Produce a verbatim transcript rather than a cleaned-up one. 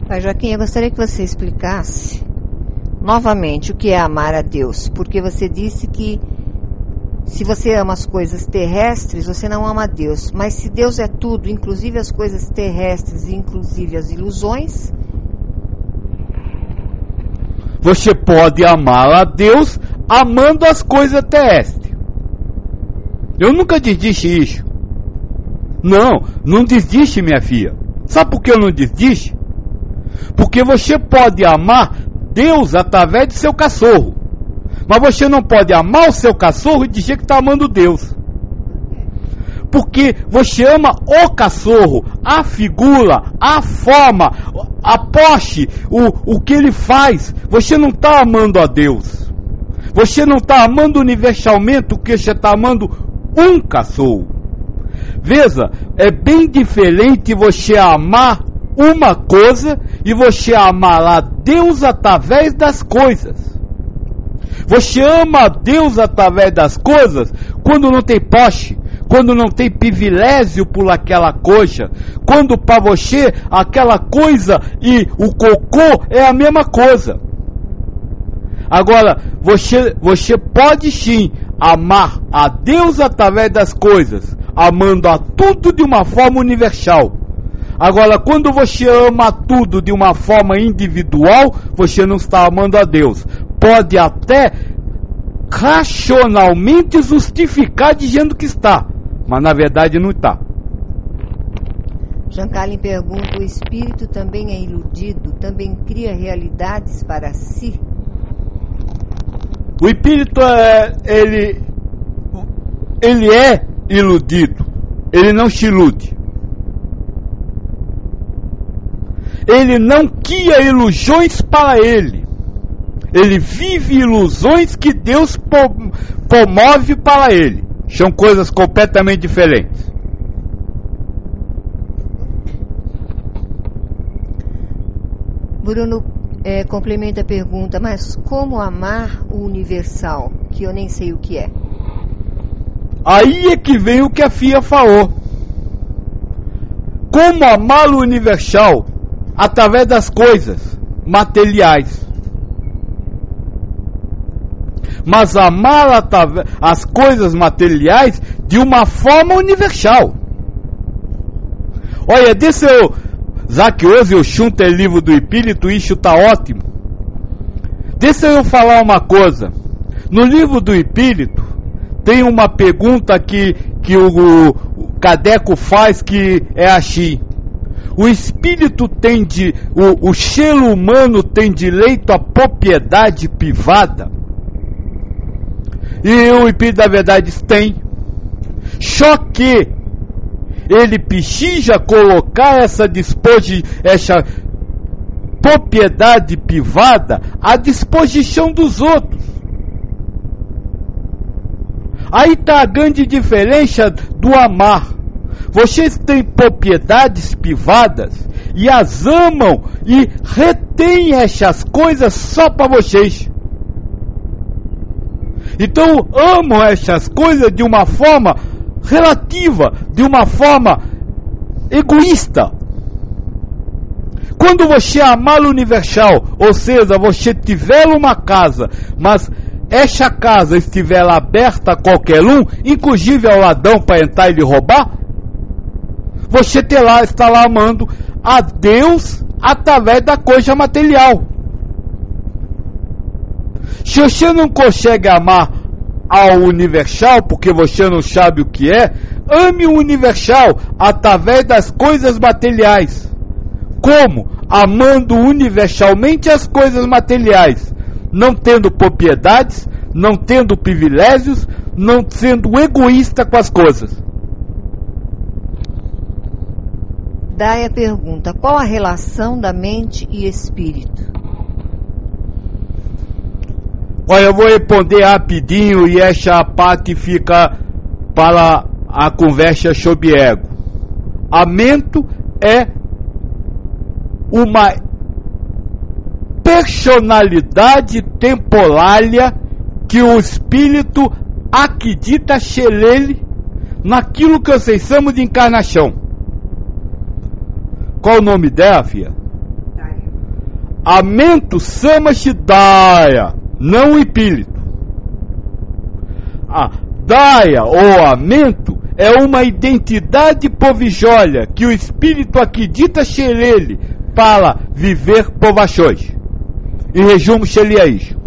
Pai Joaquim, eu gostaria que você explicasse novamente o que é amar a Deus, porque você disse que se você ama as coisas terrestres, você não ama a Deus, mas se Deus é tudo, inclusive as coisas terrestres, inclusive as ilusões... Você pode amar a Deus amando as coisas terrestres. Eu nunca desdisse isso. Não, não desdiste, minha filha. Sabe por que eu não desdiste? Porque você pode amar Deus através do seu cachorro, mas você não pode amar o seu cachorro e dizer que está amando Deus. Porque você ama o cachorro, a figura, a forma, a poste, o, o que ele faz. Você não está amando a Deus. Você não está amando universalmente, porque você está amando um cachorro. Veja, é bem diferente você amar uma coisa e você amar a Deus através das coisas. Você ama a Deus através das coisas quando não tem poste, quando não tem privilégio por aquela coisa, quando para você aquela coisa e o cocô é a mesma coisa. Agora, você, você pode sim amar a Deus através das coisas, amando a tudo de uma forma universal. Agora, quando você ama tudo de uma forma individual, você não está amando a Deus. Pode até racionalmente justificar dizendo que está, mas na verdade não está. Jean Carlin pergunta: o espírito também é iludido? Também cria realidades para si? O espírito é, ele, ele é iludido. Ele não se ilude. Ele não cria ilusões para ele. Ele vive ilusões que Deus promove para ele. São coisas completamente diferentes. Bruno é, complementa a pergunta: mas como amar o universal, que eu nem sei o que é? Aí é que vem o que a Fia falou. Como amar o universal? Através das coisas materiais. Mas amar as coisas materiais de uma forma universal. Olha, deixa eu, já que hoje eu chunto o livro do Espírito, isso está ótimo. Deixa eu falar uma coisa. No livro do Espírito tem uma pergunta que, que o, o Cadeco faz, que é assim: o espírito tem de, o, o ser humano tem direito à propriedade privada? E o espírito da verdade tem. Só que ele precisa colocar essa disposi, essa propriedade privada à disposição dos outros. Aí está a grande diferença do amar. Vocês têm propriedades privadas e as amam e retêm essas coisas só para vocês. Então amam essas coisas de uma forma relativa, de uma forma egoísta. Quando você amar o universal, ou seja, você tiver uma casa, mas essa casa estiver aberta a qualquer um, inclusive ao ladrão para entrar e lhe roubar, você terá, está lá amando a Deus através da coisa material. Se você não consegue amar ao universal, porque você não sabe o que é, ame o universal através das coisas materiais. Como? Amando universalmente as coisas materiais, não tendo propriedades, não tendo privilégios, não sendo egoísta com as coisas. Daí a pergunta: qual a relação da mente e espírito? Olha, eu vou responder rapidinho e essa parte fica para a conversa sobre ego. A mente é uma personalidade temporária que o espírito acredita ser ele naquilo que vocês chamam de encarnação. Qual o nome dela, filha? Daia. amento chama-se daia, não espírito. A daia ou amento é uma identidade provisória que o espírito acredita ser ele para viver por vachões. Em resumo, seria isso.